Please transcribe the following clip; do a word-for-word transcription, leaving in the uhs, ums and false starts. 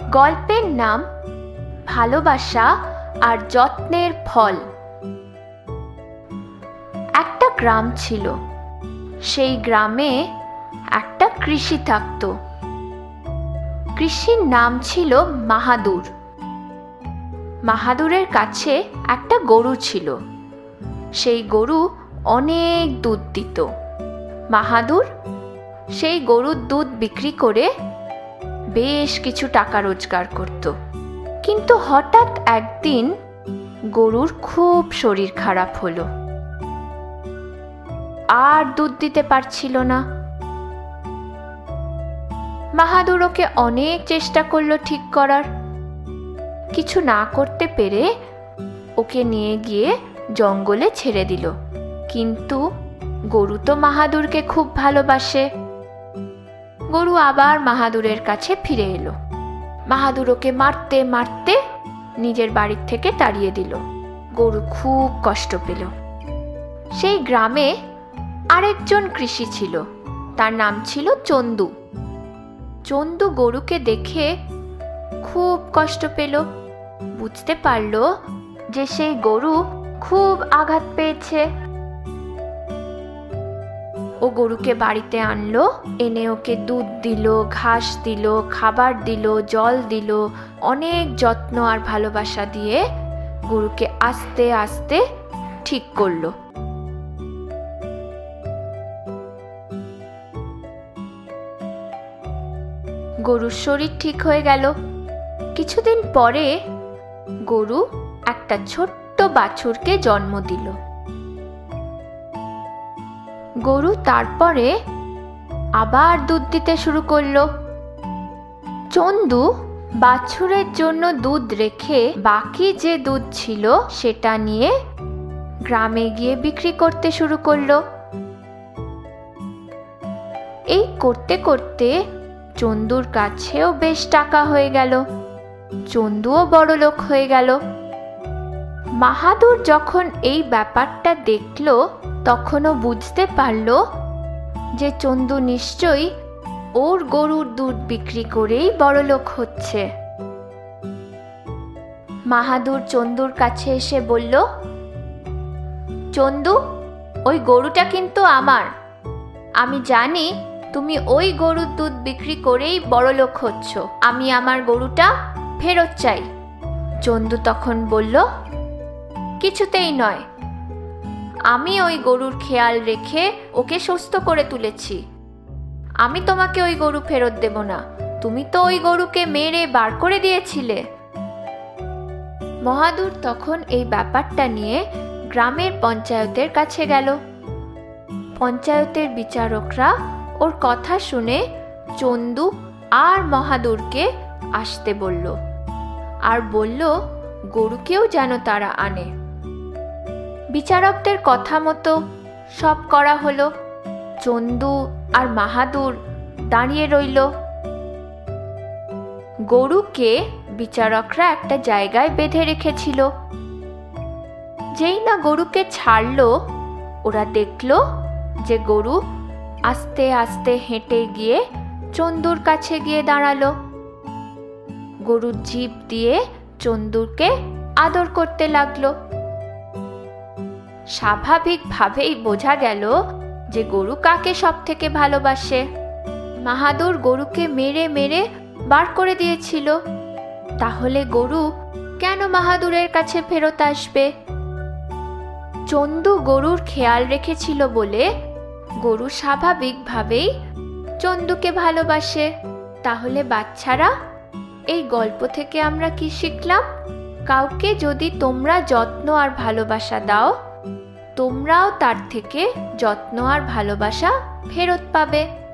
গল্পের নাম ভালোবাসা আর যত্নের ফল। একটা গ্রাম ছিল। সেই গ্রামে একটা কৃষি থাকত। কৃষির নাম ছিল মাহাদুর। মাহাদুরের কাছে একটা গরু ছিল। সেই গরু অনেক দুধ দিত। মাহাদুর সেই গরুর দুধ বিক্রি করে বেশ কিছু টাকা রোজগার করত। কিন্তু হঠাৎ একদিন গরুর খুব শরীর খারাপ হলো, আর দুধ দিতে পারছিল না। মাহাদুর ওকে অনেক চেষ্টা করলো ঠিক করার। কিছু না করতে পেরে ওকে নিয়ে গিয়ে জঙ্গলে ছেড়ে দিল। কিন্তু গরু তো মাহাদুরকে খুব ভালোবাসে। গরু আবার মাহাদুরের কাছে ফিরে এলো। মাহাদুর ওকে মারতে মারতে নিজের বাড়ির থেকে তাড়িয়ে দিল। গরু খুব কষ্ট পেল। সেই গ্রামে আরেকজন কৃষি ছিল। তার নাম ছিল চন্দু। চন্দু গরুকে দেখে খুব কষ্ট পেল। বুঝতে পারল যে সেই গরু খুব আঘাত পেয়েছে। ও গরুকে বাড়িতে আনলো, এনে ওকে দুধ দিল, ঘাস দিল, খাবার দিল, জল দিল। অনেক যত্ন আর ভালোবাসা দিয়ে গরুকে আস্তে আস্তে ঠিক করলো। গরুর শরীর ঠিক হয়ে গেল। কিছুদিন পরে গরু একটা ছোট্ট বাছুরকে জন্ম দিল। গরু তারপরে আবার দুধ দিতে শুরু করলো। চন্দু বাছুরের জন্য দুধ রেখে বাকি যে দুধ ছিল সেটা নিয়ে গ্রামে গিয়ে বিক্রি করতে শুরু করলো। এই করতে করতে চন্দুর কাছেও বেশ টাকা হয়ে গেল। চন্দুও বড় লোক হয়ে গেল। মাহাদুর যখন এই ব্যাপারটা দেখল তখনও বুঝতে পারল যে চন্দু নিশ্চয়ই ওর গরুর দুধ বিক্রি করেই বড় লোক হচ্ছে। মাহাদুর চন্দুর কাছে এসে বলল, চন্দু, ওই গরুটা কিন্তু আমার। আমি জানি তুমি ওই গরুর দুধ বিক্রি করেই বড় লোক হচ্ছ। আমি আমার গরুটা ফেরত চাই। চন্দু তখন বলল, কিছুতেই নয়। আমি ওই গরুর খেয়াল রেখে ওকে সুস্থ করে তুলেছি। আমি তোমাকে ওই গরু ফেরত দেব না। তুমি তো ওই গরুকে মেরে বার করে দিয়েছিলে। মাহাদুর তখন এই ব্যাপারটা নিয়ে গ্রামের পঞ্চায়েতের কাছে গেল। পঞ্চায়েতের বিচারকরা ওর কথা শুনে চন্দু আর মাহাদুরকে আসতে বলল, আর বলল গরুকেও যেন তারা আনে। বিচারকদের কথা মতো সব করা হলো। চন্দু আর মাহাদুর দাঁড়িয়ে রইল। গরুকে বিচারকরা একটা জায়গায় বেঁধে রেখেছিল। যেই না গরুকে ছাড়লো, ওরা দেখল যে গরু আস্তে আস্তে হেঁটে গিয়ে চন্দুর কাছে গিয়ে দাঁড়ালো। গরুর জিভ দিয়ে চন্দুকে আদর করতে লাগলো। স্বাভাবিকভাবেই বোঝা গেল যে গরু কাকে সব থেকে ভালোবাসে। মাহাদুর গরুকে মেরে মেরে বার করে দিয়েছিল। তাহলে গরু কেন মাহাদুরের কাছে ফেরত আসবে? চন্দু গরুর খেয়াল রেখেছিল বলে গরু স্বাভাবিকভাবেই চন্দুকে ভালোবাসে। তাহলে বাচ্চারা, এই গল্প থেকে আমরা কি শিখলাম? কাউকে যদি তোমরা যত্ন আর ভালোবাসা দাও, তোমরাও তার থেকে যত্ন আর ভালোবাসা ফেরত পাবে।